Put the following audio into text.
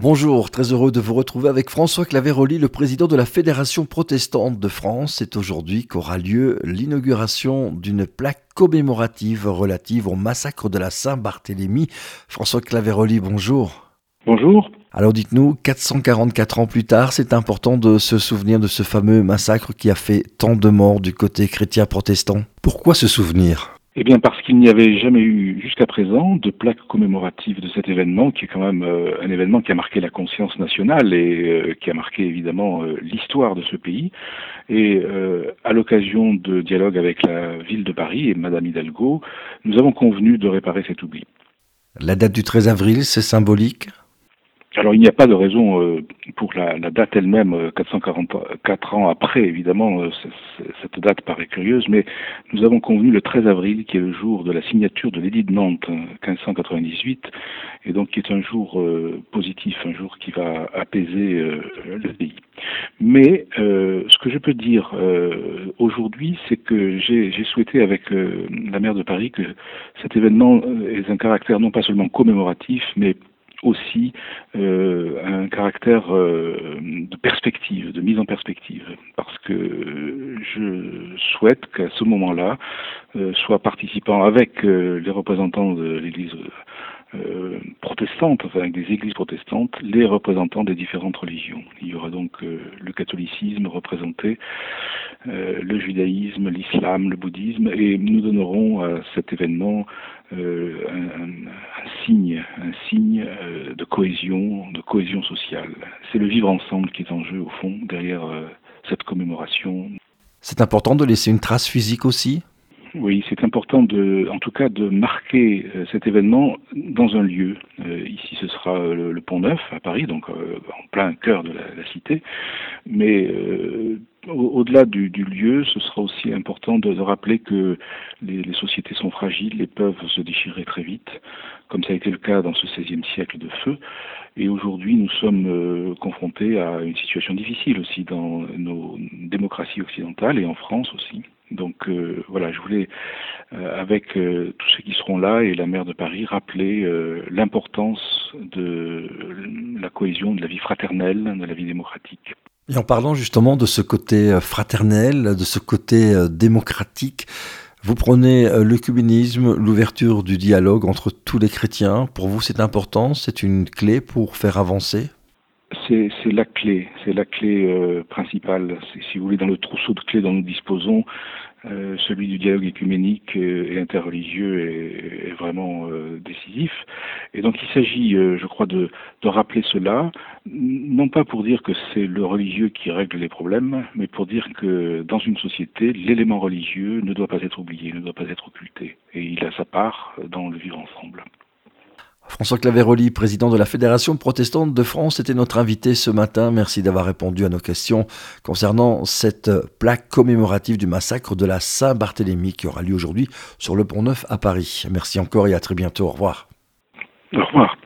Bonjour, très heureux de vous retrouver avec François Claveroli, le président de la Fédération protestante de France. C'est aujourd'hui qu'aura lieu l'inauguration d'une plaque commémorative relative au massacre de la Saint-Barthélemy. François Claveroli, bonjour. Bonjour. Alors dites-nous, 444 ans plus tard, c'est important de se souvenir de ce fameux massacre qui a fait tant de morts du côté chrétien protestant. Pourquoi se souvenir ? Eh bien parce qu'il n'y avait jamais eu jusqu'à présent de plaque commémorative de cet événement qui est quand même un événement qui a marqué la conscience nationale et qui a marqué évidemment l'histoire de ce pays. Et à l'occasion de dialogue avec la ville de Paris et Madame Hidalgo, nous avons convenu de réparer cet oubli. La date du 13 avril, c'est symbolique ? Alors il n'y a pas de raison pour la date elle-même, 444 ans après, évidemment, cette date paraît curieuse, mais nous avons convenu le 13 avril, qui est le jour de la signature de l'édit de Nantes, 1598, et donc qui est un jour positif, un jour qui va apaiser le pays. Mais ce que je peux dire aujourd'hui, c'est que j'ai souhaité avec la maire de Paris que cet événement ait un caractère non pas seulement commémoratif, mais aussi un caractère de perspective, de mise en perspective, parce que je souhaite qu'à ce moment-là soit participant avec les représentants de l'Église protestante, enfin avec des églises protestantes, les représentants des différentes religions. Il y aura donc le catholicisme représenté, le judaïsme, l'islam, le bouddhisme, et nous donnerons à cet événement un signe de cohésion sociale. C'est le vivre ensemble qui est en jeu au fond derrière cette commémoration. C'est important de laisser une trace physique aussi ? Oui, c'est important en tout cas de marquer cet événement dans un lieu. Ici, ce sera le Pont-Neuf à Paris, donc en plein cœur de la cité. Mais au-delà du lieu, ce sera aussi important de rappeler que les sociétés sont fragiles et peuvent se déchirer très vite, comme ça a été le cas dans ce XVIe siècle de feu. Et aujourd'hui, nous sommes confrontés à une situation difficile aussi dans nos démocraties occidentales et en France aussi. Donc voilà, je voulais, avec tous ceux qui seront là et la maire de Paris, rappeler l'importance de la cohésion, de la vie fraternelle, de la vie démocratique. Et en parlant justement de ce côté fraternel, de ce côté démocratique, vous prenez l'œcuménisme, l'ouverture du dialogue entre tous les chrétiens. Pour vous, c'est important, c'est une clé pour faire avancer ? C'est la clé principale. Si vous voulez, dans le trousseau de clés dont nous disposons, celui du dialogue écuménique et interreligieux est vraiment décisif. Et donc il s'agit, je crois, de rappeler cela, non pas pour dire que c'est le religieux qui règle les problèmes, mais pour dire que dans une société, l'élément religieux ne doit pas être oublié, ne doit pas être occulté. Et il a sa part dans le vivre ensemble. François Claveroli, président de la Fédération protestante de France, était notre invité ce matin. Merci d'avoir répondu à nos questions concernant cette plaque commémorative du massacre de la Saint-Barthélemy qui aura lieu aujourd'hui sur le Pont-Neuf à Paris. Merci encore et à très bientôt. Au revoir. Au revoir.